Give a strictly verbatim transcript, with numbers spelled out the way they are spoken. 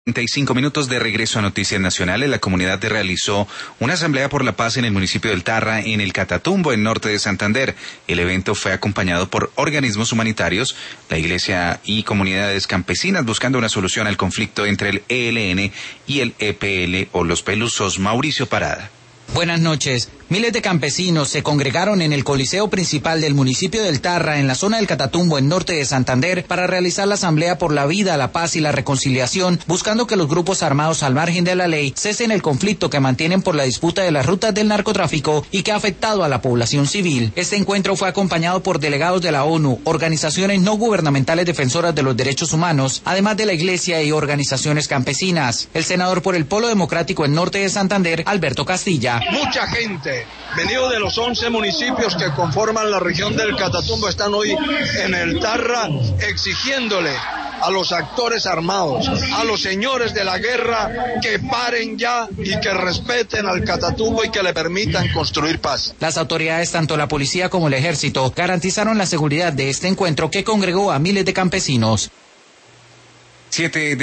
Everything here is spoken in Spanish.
treinta y cinco minutos de regreso a Noticias Nacionales. La comunidad realizó una asamblea por la paz en el municipio del Tarra, en el Catatumbo, en norte de Santander. El evento fue acompañado por organismos humanitarios, la iglesia y comunidades campesinas, buscando una solución al conflicto entre el E L N y el E P L o los Pelusos. Mauricio Parada. Buenas noches. Miles de campesinos se congregaron en el coliseo principal del municipio del Tarra, en la zona del Catatumbo, en norte de Santander, para realizar la asamblea por la vida, la paz y la reconciliación, buscando que los grupos armados al margen de la ley cesen el conflicto que mantienen por la disputa de las rutas del narcotráfico y que ha afectado a la población civil. Este encuentro fue acompañado por delegados de la ONU, organizaciones no gubernamentales defensoras de los derechos humanos, además de la iglesia y organizaciones campesinas. El senador por el Polo Democrático en norte de Santander, Alberto Castilla. Mucha gente, venido de los once municipios que conforman la región del Catatumbo, están hoy en el Tarra exigiéndole a los actores armados, a los señores de la guerra, que paren ya y que respeten al Catatumbo y que le permitan construir paz. Las autoridades, tanto la policía como el ejército, garantizaron la seguridad de este encuentro que congregó a miles de campesinos. Siete de